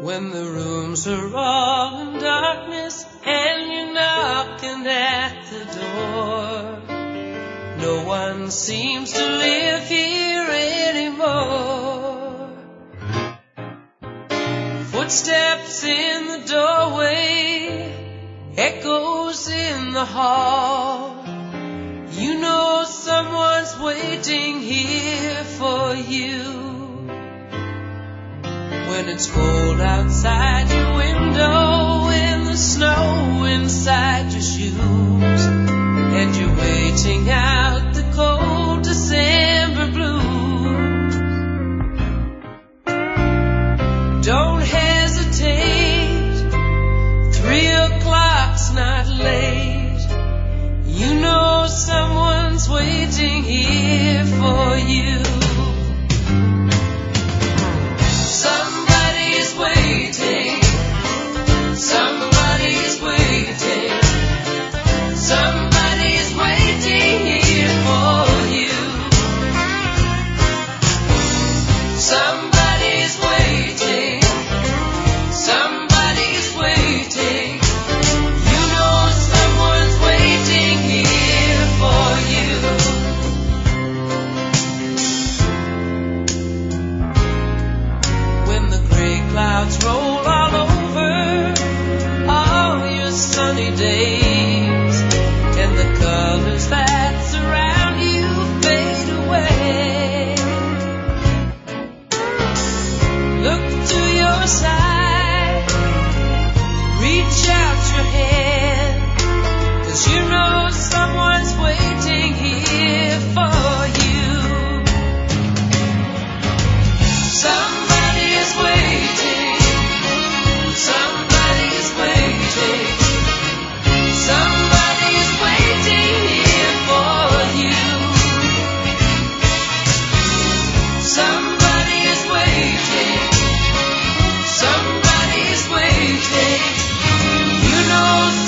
When the rooms are all in darkness and you're knocking at the door, no one seems to live here anymore. Footsteps in the doorway, echoes in the hall. You know someone's waiting here for you. When it's cold outside your window and the snow inside your shoes, and you're waiting out the cold December blues, don't hesitate, 3 o'clock's not late. You know someone's waiting here for you. Somebody's waiting. Somebody's waiting. Somebody's waiting here for you. Somebody's waiting. Somebody's waiting. You know someone's waiting here for you. When the gray clouds roll all over all your sunny days, and the colors that surround you fade away, look to your side, reach out your hand, 'cause you know someone's waiting here for you. Somebody's waiting. Somebody's waiting. Somebody's waiting here for you. Somebody's waiting. Somebody's waiting. You know